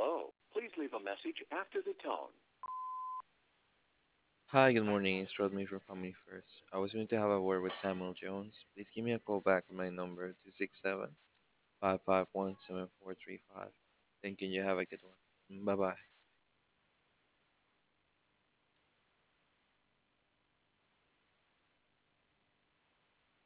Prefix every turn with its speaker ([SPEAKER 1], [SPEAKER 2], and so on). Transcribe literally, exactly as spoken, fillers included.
[SPEAKER 1] Hello. Please leave a message after the tone.
[SPEAKER 2] Hi, good morning. It's Rodney from Family First. I was going to have a word with Samuel Jones. Please give me a call back at my number two six seven, five five one, seven four three five. Thank you. You have a good one. Bye bye.